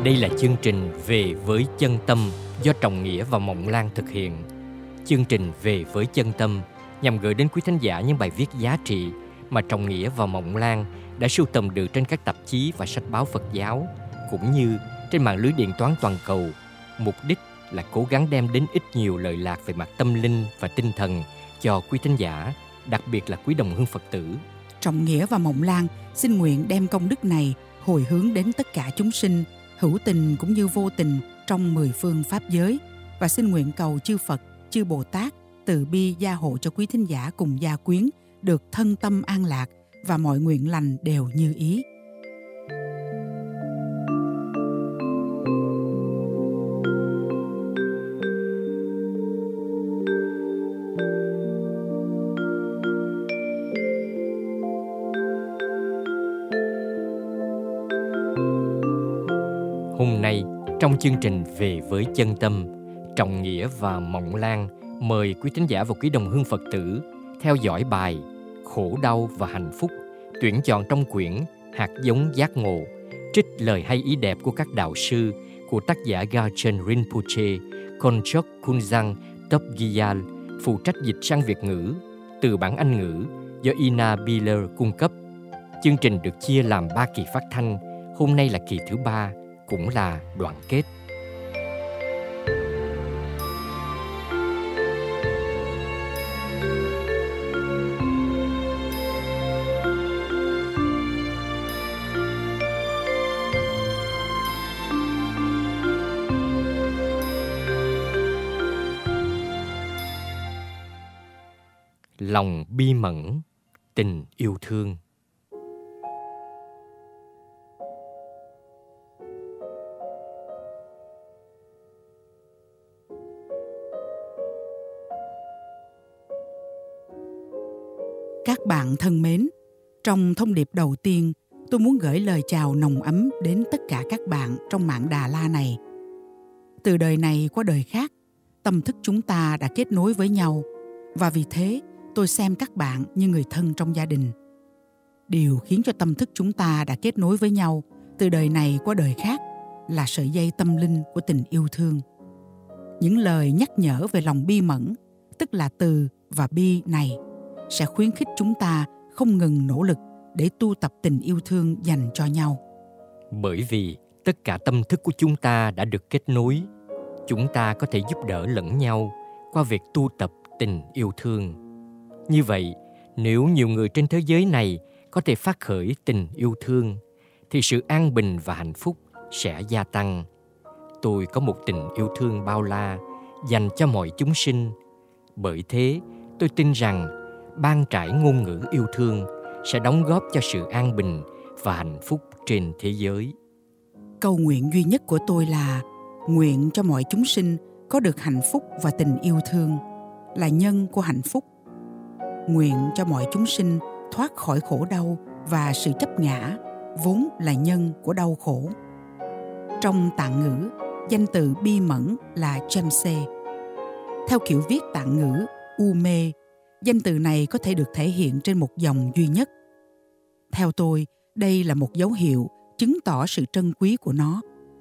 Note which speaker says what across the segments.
Speaker 1: Đây là chương trình Về với chân tâm do Trọng Nghĩa và Mộng Lan thực hiện. Chương trình Về với chân tâm nhằm gửi đến quý thính giả những bài viết giá trị mà Trọng Nghĩa và Mộng Lan đã sưu tầm được trên các tạp chí và sách báo Phật giáo, cũng như trên mạng lưới điện toán toàn cầu. Mục đích là cố gắng đem đến ít nhiều lợi lạc về mặt tâm linh và tinh thần cho quý thính giả, đặc biệt là quý đồng hương Phật tử.
Speaker 2: Trọng Nghĩa và Mộng Lan xin nguyện đem công đức này hồi hướng đến tất cả chúng sinh, hữu tình cũng như vô tình trong 10 phương pháp giới, và xin nguyện cầu chư Phật, chư Bồ Tát từ bi gia hộ cho quý thính giả cùng gia quyến được thân tâm an lạc và mọi nguyện lành đều như ý.
Speaker 1: Hôm nay, trong chương trình Về với chân tâm, Trọng Nghĩa và Mộng Lan mời quý thính giả và quý đồng hương Phật tử theo dõi bài Khổ đau và hạnh phúc, tuyển chọn trong quyển Hạt giống giác ngộ, trích lời hay ý đẹp của các đạo sư của tác giả Gachen Rinpoche, Konchok Kunzang Topgyal, phụ trách dịch sang Việt ngữ từ bản Anh ngữ do Ina Biller cung cấp. Chương trình được chia làm 3 kỳ phát thanh. Hôm nay là kỳ thứ 3, cũng là đoạn kết. Lòng bi mẫn, tình yêu thương.
Speaker 2: Các bạn thân mến, trong thông điệp đầu tiên, tôi muốn gửi lời chào nồng ấm đến tất cả các bạn trong mạng Đà La này. Từ đời này qua đời khác, tâm thức chúng ta đã kết nối với nhau, và vì thế tôi xem các bạn như người thân trong gia đình. Điều khiến cho tâm thức chúng ta đã kết nối với nhau từ đời này qua đời khác là sợi dây tâm linh của tình yêu thương. Những lời nhắc nhở về lòng bi mẫn, tức là từ và bi này, sẽ khuyến khích chúng ta không ngừng nỗ lực để tu tập tình yêu thương dành cho nhau.
Speaker 1: Bởi vì tất cả tâm thức của chúng ta đã được kết nối, chúng ta có thể giúp đỡ lẫn nhau qua việc tu tập tình yêu thương. Như vậy, nếu nhiều người trên thế giới này có thể phát khởi tình yêu thương, thì sự an bình và hạnh phúc sẽ gia tăng. Tôi có một tình yêu thương bao la dành cho mọi chúng sinh. Bởi thế, tôi tin rằng ban trải ngôn ngữ yêu thương sẽ đóng góp cho sự an bình và hạnh phúc trên thế giới.
Speaker 2: Cầu nguyện duy nhất của tôi là nguyện cho mọi chúng sinh có được hạnh phúc và tình yêu thương, là nhân của hạnh phúc. Nguyện cho mọi chúng sinh thoát khỏi khổ đau và sự chấp ngã, vốn là nhân của đau khổ. Trong Tạng ngữ, danh từ bi mẫn là Chemse. Theo kiểu viết Tạng ngữ Ume, danh từ này có thể được thể hiện trên một dòng duy nhất. Theo tôi, đây là một dấu hiệu chứng tỏ sự trân quý của nó.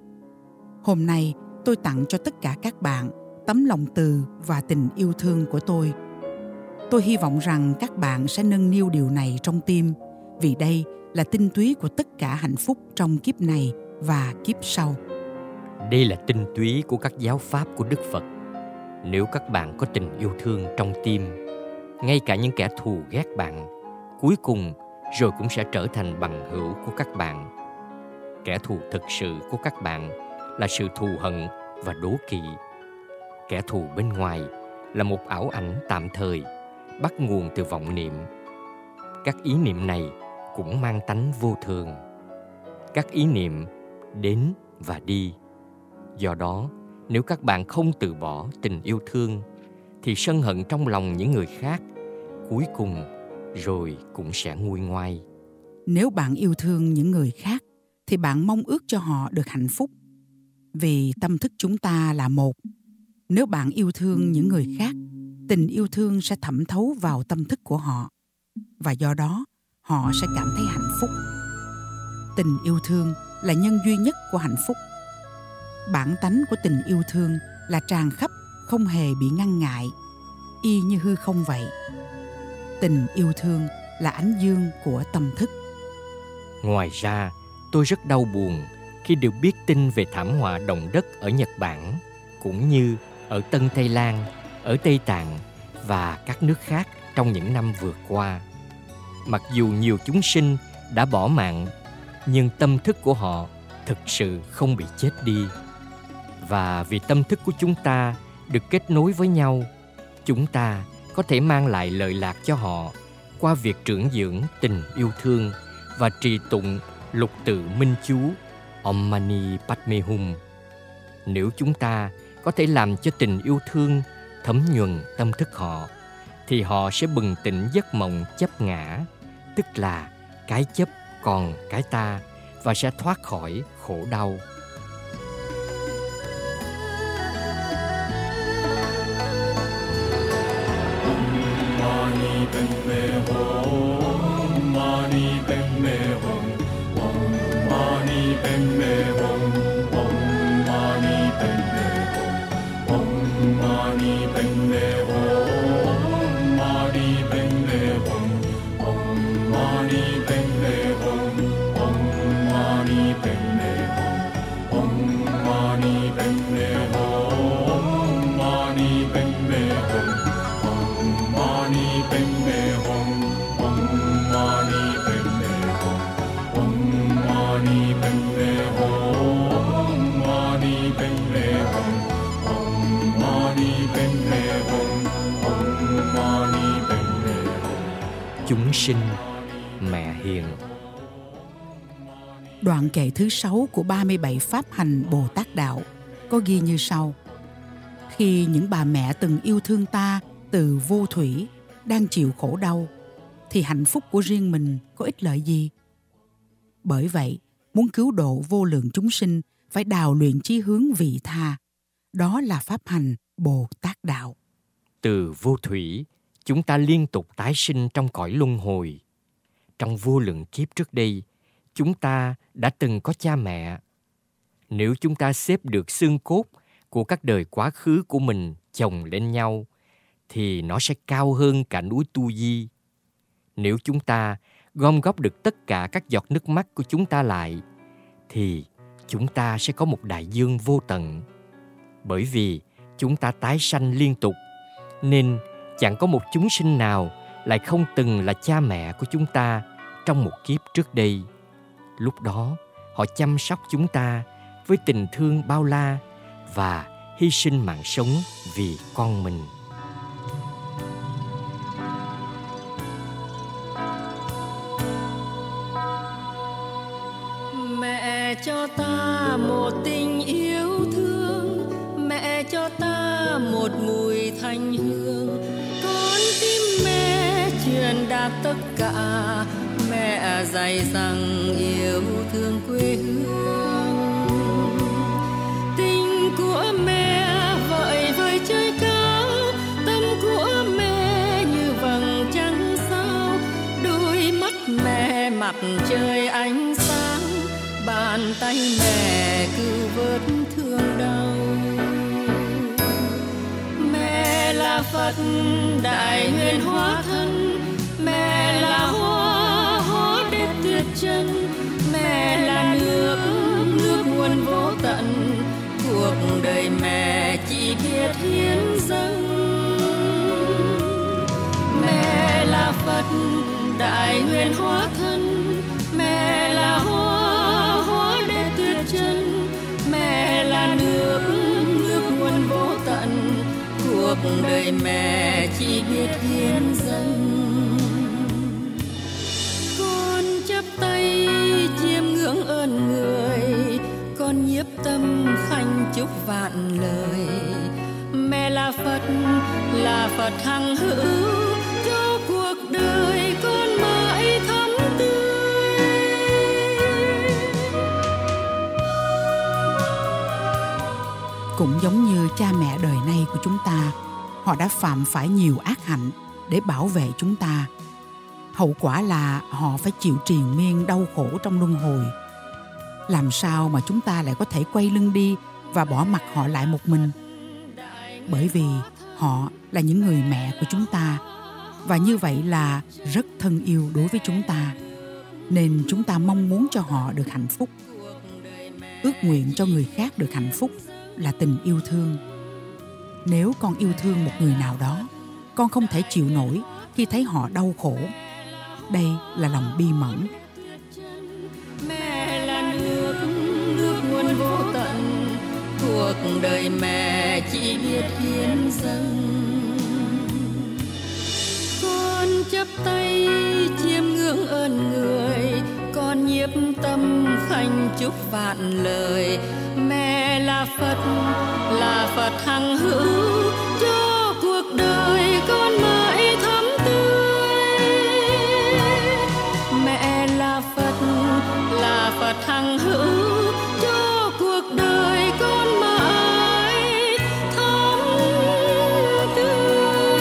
Speaker 2: Hôm nay, tôi tặng cho tất cả các bạn tấm lòng từ và tình yêu thương của tôi. Tôi hy vọng rằng các bạn sẽ nâng niu điều này trong tim, vì đây là tinh túy của tất cả hạnh phúc trong kiếp này và kiếp sau.
Speaker 1: Đây là tinh túy của các giáo pháp của Đức Phật. Nếu các bạn có tình yêu thương trong tim, ngay cả những kẻ thù ghét bạn, cuối cùng rồi cũng sẽ trở thành bằng hữu của các bạn. Kẻ thù thực sự của các bạn là sự thù hận và đố kỵ. Kẻ thù bên ngoài là một ảo ảnh tạm thời, bắt nguồn từ vọng niệm. Các ý niệm này cũng mang tánh vô thường. Các ý niệm đến và đi. Do đó, nếu các bạn không từ bỏ tình yêu thương, thì sân hận trong lòng những người khác cuối cùng rồi cũng sẽ nguôi ngoai.
Speaker 2: Nếu bạn yêu thương những người khác, thì bạn mong ước cho họ được hạnh phúc. Vì tâm thức chúng ta là một. Nếu bạn yêu thương những người khác, tình yêu thương sẽ thẩm thấu vào tâm thức của họ, và do đó họ sẽ cảm thấy hạnh phúc. Tình yêu thương là nhân duy nhất của hạnh phúc, Bản tánh của tình yêu thương là tràn khắp, không hề bị ngăn ngại, y như hư không vậy. Tình yêu thương là ánh dương của tâm thức.
Speaker 1: Ngoài ra, tôi rất đau buồn khi được biết tin về thảm họa động đất ở Nhật Bản, cũng như ở Tân Tây Lan, ở Tây Tạng và các nước khác trong những năm vừa qua. Mặc dù nhiều chúng sinh đã bỏ mạng, nhưng tâm thức của họ thực sự không bị chết đi. Và vì tâm thức của chúng ta được kết nối với nhau, chúng ta có thể mang lại lợi lạc cho họ qua việc trưởng dưỡng tình yêu thương và trì tụng lục tự minh chú Om Mani Padme Hum. Nếu chúng ta có thể làm cho tình yêu thương thấm nhuần tâm thức họ, thì họ sẽ bừng tỉnh giấc mộng chấp ngã, tức là cái chấp còn cái ta, và sẽ thoát khỏi khổ đau. Chúng sinh, mẹ hiền.
Speaker 2: Đoạn kệ thứ 6 của 37 Pháp hành Bồ Tát Đạo có ghi như sau: Khi những bà mẹ từng yêu thương ta từ vô thủy đang chịu khổ đau, thì hạnh phúc của riêng mình có ích lợi gì? Bởi vậy, muốn cứu độ vô lượng chúng sinh phải đào luyện chí hướng vị tha. Đó là Pháp hành Bồ Tát Đạo.
Speaker 1: Từ vô thủy, chúng ta liên tục tái sinh trong cõi luân hồi. Trong vô lượng kiếp trước đây, chúng ta đã từng có cha mẹ. Nếu chúng ta xếp được xương cốt của các đời quá khứ của mình chồng lên nhau, thì nó sẽ cao hơn cả núi Tu Di. Nếu chúng ta gom góp được tất cả các giọt nước mắt của chúng ta lại, thì chúng ta sẽ có một đại dương vô tận. Bởi vì chúng ta tái sanh liên tục, nên chẳng có một chúng sinh nào lại không từng là cha mẹ của chúng ta trong một kiếp trước đây. Lúc đó, họ chăm sóc chúng ta với tình thương bao la và hy sinh mạng sống vì con mình.
Speaker 3: Mẹ cho ta một tình yêu thương, mẹ cho ta một mùi thanh hương. Con tim mẹ truyền đạt tất cả, mẹ dạy rằng yêu thương quê hương. Tình của mẹ vợi vợi trời cao, tâm của mẹ như vầng trăng sao. Đôi mắt mẹ mặt trời ánh sáng, bàn tay mẹ cứu vớt thương đau. Mẹ là Phật đại nguyện hóa thân, mẹ là hoa đẹp tuyệt trần, mẹ là nước nguồn vô tận. Cuộc đời mẹ chỉ biết hiến dâng. Mẹ là Phật đại nguyện hóa thân, mẹ là hoa đẹp tuyệt trần, mẹ là nước nguồn vô tận. Cuộc đời mẹ chỉ biết hiến dâng. Con chắp tay chiêm ngưỡng ơn người, con nhiếp tâm khanh chúc vạn lời. Mẹ là Phật hằng hữu, cho cuộc đời con mãi thắm tươi.
Speaker 2: Cũng giống như cha mẹ đời nay của chúng ta, họ đã phạm phải nhiều ác hạnh để bảo vệ chúng ta. Hậu quả là họ phải chịu triền miên đau khổ trong luân hồi. Làm sao mà chúng ta lại có thể quay lưng đi và bỏ mặc họ lại một mình. Bởi vì họ là những người mẹ của chúng ta, và như vậy là rất thân yêu đối với chúng ta, nên chúng ta mong muốn cho họ được hạnh phúc. Ước nguyện cho người khác được hạnh phúc là tình yêu thương. Nếu con yêu thương một người nào đó, con không thể chịu nổi khi thấy họ đau khổ. Đây là lòng bi mẫn.
Speaker 3: Mẹ là nước nguồn vô tận, cuộc đời mẹ chỉ biết hiến dâng. Con chắp tay chiêm ngưỡng ơn người, con nhiếp tâm khanh chúc vạn lời. Mẹ là Phật hằng hữu, cho cuộc đời con mãi thắm tươi. Mẹ là Phật hằng hữu, cho cuộc đời con mãi thắm tươi.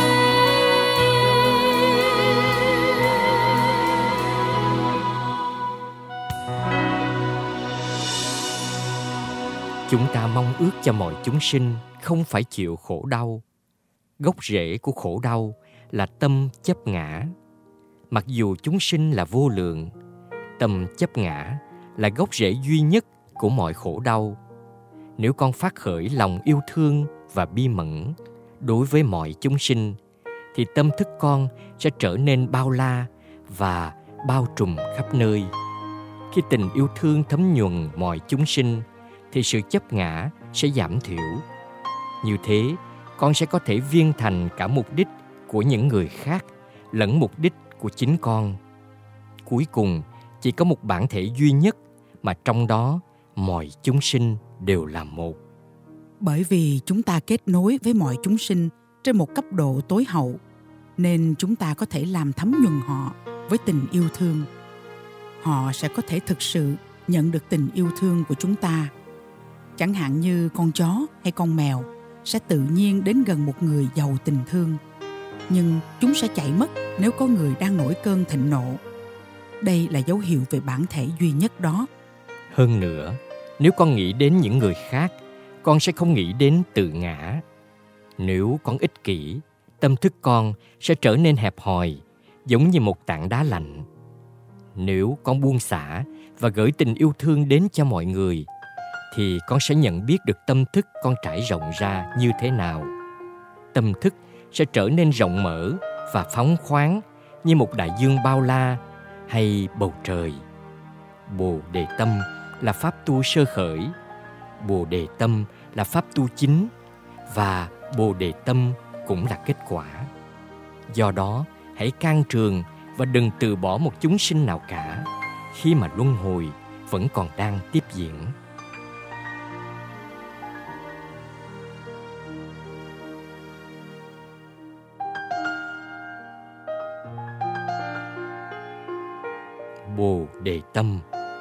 Speaker 1: Chúng ta mong ước cho mọi chúng sinh không phải chịu khổ đau. Gốc rễ của khổ đau là tâm chấp ngã. Mặc dù chúng sinh là vô lượng, tâm chấp ngã là gốc rễ duy nhất của mọi khổ đau. Nếu con phát khởi lòng yêu thương và bi mẫn đối với mọi chúng sinh, thì tâm thức con sẽ trở nên bao la và bao trùm khắp nơi. Khi tình yêu thương thấm nhuần mọi chúng sinh, thì sự chấp ngã sẽ giảm thiểu. Như thế, con sẽ có thể viên thành cả mục đích của những người khác lẫn mục đích của chính con. Cuối cùng, chỉ có một bản thể duy nhất mà trong đó mọi chúng sinh đều là một.
Speaker 2: Bởi vì chúng ta kết nối với mọi chúng sinh trên một cấp độ tối hậu, nên chúng ta có thể làm thấm nhuần họ với tình yêu thương. Họ sẽ có thể thực sự nhận được tình yêu thương của chúng ta. Chẳng hạn như con chó hay con mèo sẽ tự nhiên đến gần một người giàu tình thương, nhưng chúng sẽ chạy mất nếu có người đang nổi cơn thịnh nộ. Đây là dấu hiệu về bản thể duy nhất đó.
Speaker 1: Hơn nữa, nếu con nghĩ đến những người khác, con sẽ không nghĩ đến tự ngã. Nếu con ích kỷ, tâm thức con sẽ trở nên hẹp hòi, giống như một tảng đá lạnh. Nếu con buông xả và gửi tình yêu thương đến cho mọi người, thì con sẽ nhận biết được tâm thức con trải rộng ra như thế nào. Tâm thức sẽ trở nên rộng mở và phóng khoáng như một đại dương bao la hay bầu trời. Bồ đề tâm là pháp tu sơ khởi, Bồ đề tâm là pháp tu chính, và Bồ đề tâm cũng là kết quả. Do đó, hãy can trường và đừng từ bỏ một chúng sinh nào cả, khi mà luân hồi vẫn còn đang tiếp diễn. Bồ đề tâm.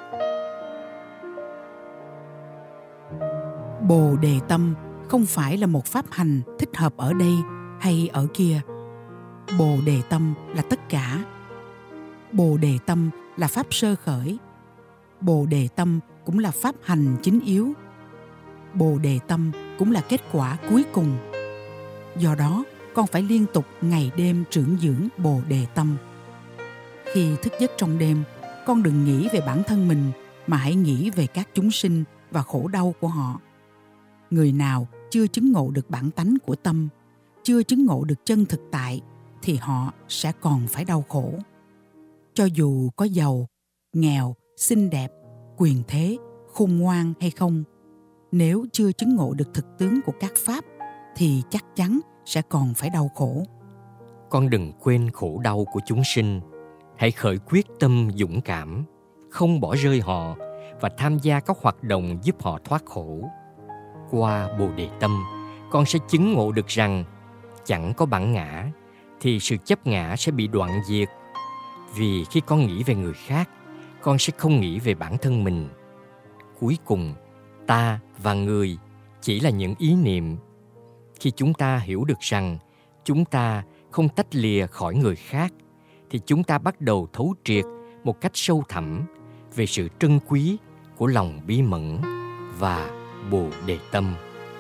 Speaker 2: Bồ đề tâm không phải là một pháp hành thích hợp ở đây hay ở kia. Bồ đề tâm là tất cả. Bồ đề tâm là pháp sơ khởi. Bồ đề tâm cũng là pháp hành chính yếu. Bồ đề tâm cũng là kết quả cuối cùng. Do đó, con phải liên tục ngày đêm trưởng dưỡng bồ đề tâm. Khi thức giấc trong đêm, con đừng nghĩ về bản thân mình, mà hãy nghĩ về các chúng sinh và khổ đau của họ. Người nào chưa chứng ngộ được bản tánh của tâm, chưa chứng ngộ được chân thực tại, thì họ sẽ còn phải đau khổ. Cho dù có giàu, nghèo, xinh đẹp, quyền thế, khôn ngoan hay không, nếu chưa chứng ngộ được thực tướng của các pháp, thì chắc chắn sẽ còn phải đau khổ.
Speaker 1: Con đừng quên khổ đau của chúng sinh. Hãy khởi quyết tâm dũng cảm, không bỏ rơi họ và tham gia các hoạt động giúp họ thoát khổ. Qua Bồ đề tâm, con sẽ chứng ngộ được rằng chẳng có bản ngã, thì sự chấp ngã sẽ bị đoạn diệt. Vì khi con nghĩ về người khác, con sẽ không nghĩ về bản thân mình. Cuối cùng, ta và người chỉ là những ý niệm. Khi chúng ta hiểu được rằng chúng ta không tách lìa khỏi người khác, thì chúng ta bắt đầu thấu triệt một cách sâu thẳm về sự trân quý của lòng bí mẫn và Bồ Đề Tâm.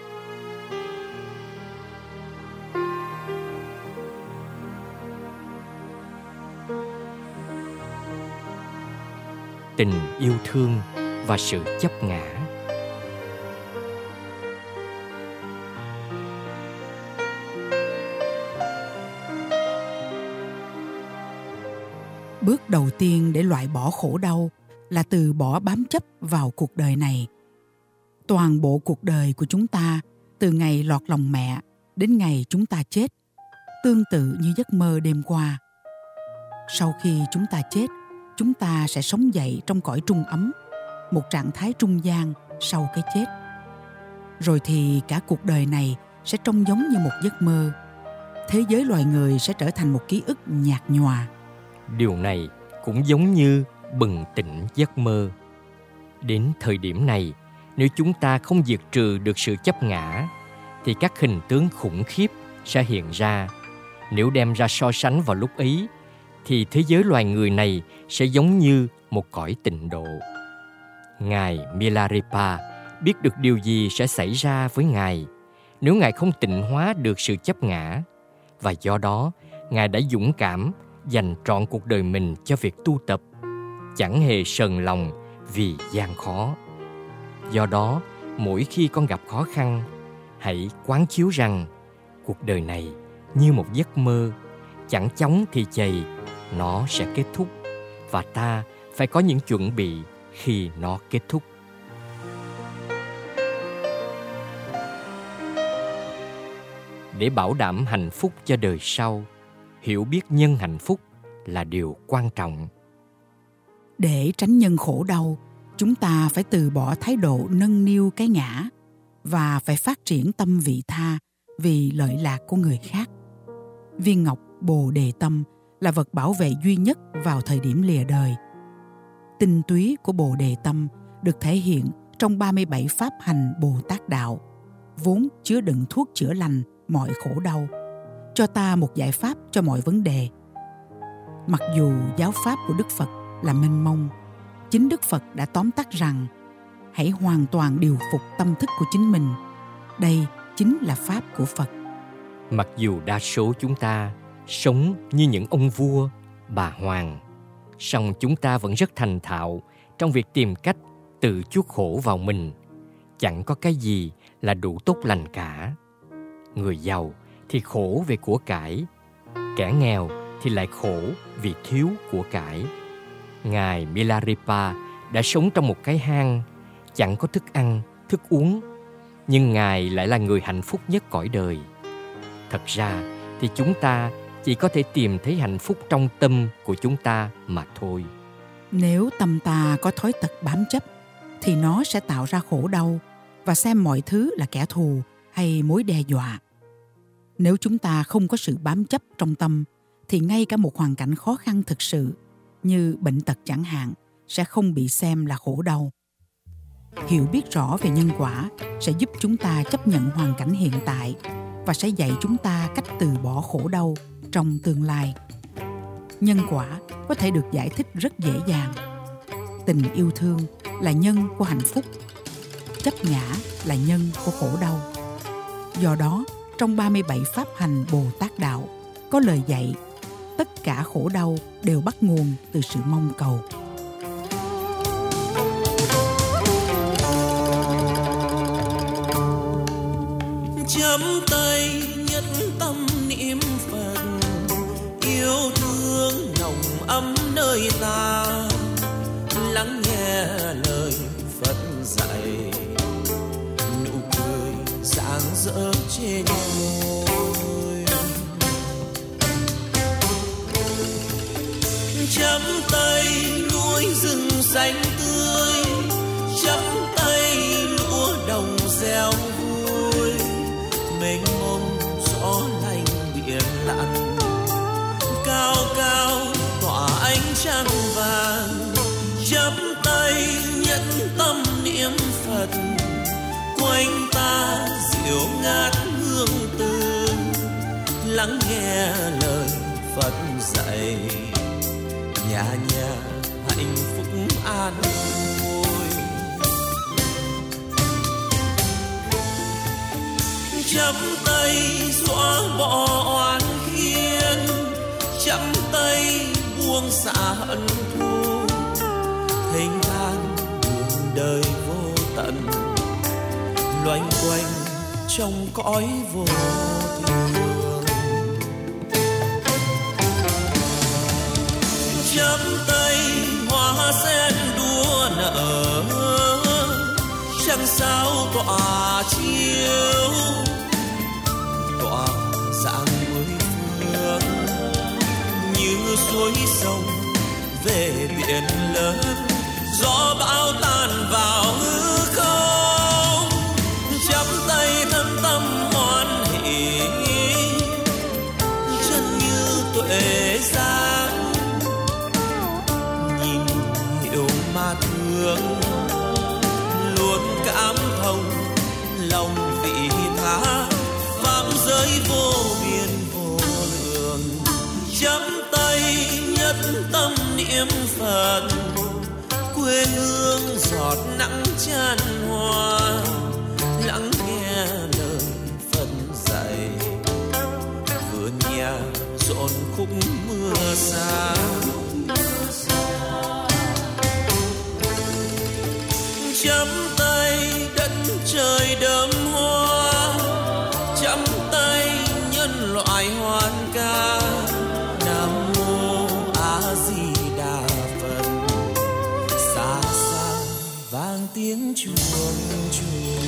Speaker 1: Tình yêu thương và sự chấp ngã.
Speaker 2: Bước đầu tiên để loại bỏ khổ đau là từ bỏ bám chấp vào cuộc đời này. Toàn bộ cuộc đời của chúng ta, từ ngày lọt lòng mẹ đến ngày chúng ta chết, tương tự như giấc mơ đêm qua. Sau khi chúng ta chết, chúng ta sẽ sống dậy trong cõi trung ấm, một trạng thái trung gian sau cái chết. Rồi thì cả cuộc đời này sẽ trông giống như một giấc mơ. Thế giới loài người sẽ trở thành một ký ức nhạt nhòa.
Speaker 1: Điều này cũng giống như bừng tỉnh giấc mơ. Đến thời điểm này, nếu chúng ta không diệt trừ được sự chấp ngã, thì các hình tướng khủng khiếp sẽ hiện ra. Nếu đem ra so sánh vào lúc ấy, thì thế giới loài người này sẽ giống như một cõi tịnh độ. Ngài Milarepa biết được điều gì sẽ xảy ra với Ngài nếu Ngài không tịnh hóa được sự chấp ngã, và do đó Ngài đã dũng cảm dành trọn cuộc đời mình cho việc tu tập, chẳng hề sờn lòng vì gian khó. Do đó, mỗi khi con gặp khó khăn, hãy quán chiếu rằng cuộc đời này như một giấc mơ, chẳng chóng thì chày, nó sẽ kết thúc, và ta phải có những chuẩn bị khi nó kết thúc. Để bảo đảm hạnh phúc cho đời sau, hiểu biết nhân hạnh phúc là điều quan trọng.
Speaker 2: Để tránh nhân khổ đau, chúng ta phải từ bỏ thái độ nâng niu cái ngã và phải phát triển tâm vị tha vì lợi lạc của người khác. Viên ngọc Bồ Đề Tâm là vật bảo vệ duy nhất vào thời điểm lìa đời. Tinh túy của Bồ Đề Tâm được thể hiện trong 37 pháp hành Bồ Tát Đạo, vốn chứa đựng thuốc chữa lành mọi khổ đau, cho ta một giải pháp cho mọi vấn đề. Mặc dù giáo pháp của Đức Phật là mênh mông, chính Đức Phật đã tóm tắt rằng hãy hoàn toàn điều phục tâm thức của chính mình. Đây chính là pháp của Phật.
Speaker 1: Mặc dù đa số chúng ta sống như những ông vua, bà hoàng, song chúng ta vẫn rất thành thạo trong việc tìm cách tự chuốc khổ vào mình. Chẳng có cái gì là đủ tốt lành cả. Người giàu thì khổ về của cải, kẻ nghèo thì lại khổ vì thiếu của cải. Ngài Milarepa đã sống trong một cái hang, chẳng có thức ăn, thức uống, nhưng Ngài lại là người hạnh phúc nhất cõi đời. Thật ra thì chúng ta chỉ có thể tìm thấy hạnh phúc trong tâm của chúng ta mà thôi.
Speaker 2: Nếu tâm ta có thói tật bám chấp, thì nó sẽ tạo ra khổ đau và xem mọi thứ là kẻ thù hay mối đe dọa. Nếu chúng ta không có sự bám chấp trong tâm, thì ngay cả một hoàn cảnh khó khăn thực sự, như bệnh tật chẳng hạn, sẽ không bị xem là khổ đau. Hiểu biết rõ về nhân quả sẽ giúp chúng ta chấp nhận hoàn cảnh hiện tại và sẽ dạy chúng ta cách từ bỏ khổ đau trong tương lai. Nhân quả có thể được giải thích rất dễ dàng. Tình yêu thương là nhân của hạnh phúc, chấp ngã là nhân của khổ đau. Do đó, trong 37 pháp hành Bồ Tát Đạo có lời dạy tất cả khổ đau đều bắt nguồn từ sự mong cầu.
Speaker 4: Chấm tay nhất tâm niệm Phật, yêu thương nồng ấm nơi ta, lắng nghe lời Phật dạy, nụ cười rạng rỡ trên môi. Chấm tay núi rừng xanh tươi, chấm tay lúa đồng gieo vui, mênh mông gió lạnh biển lặng, cao cao tỏa ánh trăng vàng. Chấm tay nhận tâm niệm Phật, quanh ta dịu ngát hương từ, lắng nghe lời Phật dạy, nhà nhà hạnh phúc an vui. chắp tay xóa bỏ oán khiên, chắp tay buông xả hận thù, thênh thang đường đời vô tận, loanh quanh trong cõi vô thường. Chắp tay hoa sen đua nở, trăng sao tỏa chiếu, tỏa dạng mười phương, như suối sông về biển lớn, gió bão tan vào hư không. Chắp tay thân tâm hoan hỷ, chân như tuệ giang, nhìn hiểu mà thương, luôn cảm thông lòng vị tha, pháp giới vô biên vô lượng. Chắp tay nhất tâm niệm Phật, quê hương giọt nắng chan hoa, lắng nghe lời Phật dạy, vườn nhà rộn khúc mưa xa. Chắp tay đất trời đơm hoa, chắp tay nhân loại hoan ca, Nam mô A Di Đà Phật. Xa xa vang tiếng chuông chùa.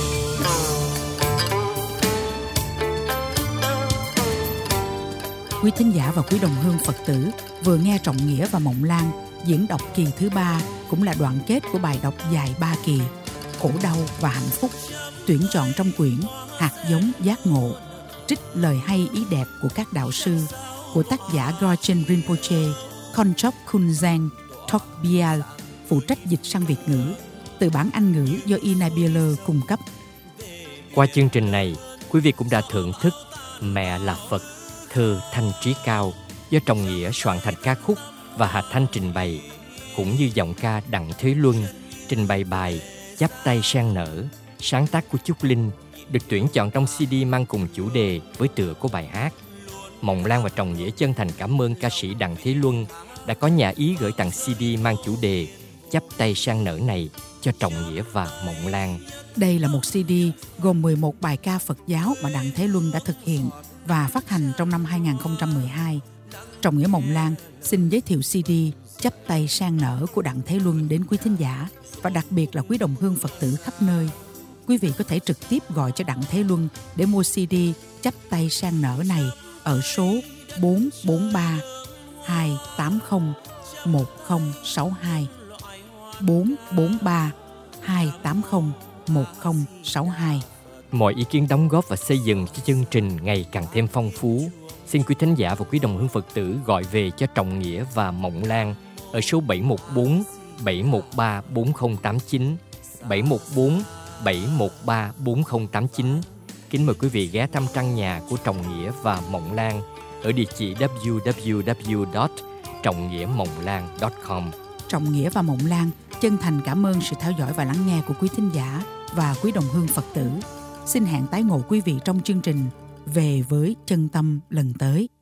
Speaker 2: Quý thính giả và quý đồng hương Phật tử vừa nghe Trọng Nghĩa và Mộng Lan diễn đọc kỳ thứ 3, cũng là đoạn kết của bài đọc dài 3 kỳ Khổ đau và hạnh phúc, tuyển chọn trong quyển Hạt giống giác ngộ, trích lời hay ý đẹp của các đạo sư, của tác giả Gorchen Rinpoche, Konchop Kunzang Tokbial, phụ trách dịch sang Việt ngữ, từ bản Anh ngữ do Ina Bieler cung cấp.
Speaker 1: Qua chương trình này, quý vị cũng đã thưởng thức Mẹ là Phật, thơ Thanh Trí Cao do Trọng Nghĩa soạn thành ca khúc và Hà Thanh trình bày, cũng như giọng ca Đặng Thế Luân trình bày bài Chắp tay sen nở, sáng tác của Trúc Linh, được tuyển chọn trong CD mang cùng chủ đề với tựa của bài hát. Mộng Lan và Trọng Nghĩa chân thành cảm ơn ca sĩ Đặng Thế Luân đã có nhà ý gửi tặng CD mang chủ đề Chắp tay sen nở này cho Trọng Nghĩa và Mộng Lan.
Speaker 2: Đây là một CD gồm 11 bài ca Phật giáo mà Đặng Thế Luân đã thực hiện và phát hành trong năm 2012. Trọng Nghĩa Mộng Lan xin giới thiệu CD Chắp tay sen nở của Đặng Thế Luân đến quý thính giả và đặc biệt là quý đồng hương Phật tử khắp nơi. Quý vị có thể trực tiếp gọi cho Đặng Thế Luân để mua CD Chắp tay sen nở này ở số 443 280 1062 443 280 1062.
Speaker 1: Mọi ý kiến đóng góp và xây dựng cho chương trình ngày càng thêm phong phú, xin quý thính giả và quý đồng hương Phật tử gọi về cho Trọng Nghĩa và Mộng Lan ở số 714 713 4089 714 713 4089. Kính mời quý vị ghé thăm căn nhà của Trọng Nghĩa và Mộng Lan ở địa chỉ www.trongnghiemonglan.com.
Speaker 2: Trọng Nghĩa và Mộng Lan chân thành cảm ơn sự theo dõi và lắng nghe của quý thính giả và quý đồng hương Phật tử. Xin hẹn tái ngộ quý vị trong chương trình Về với Chân Tâm lần tới.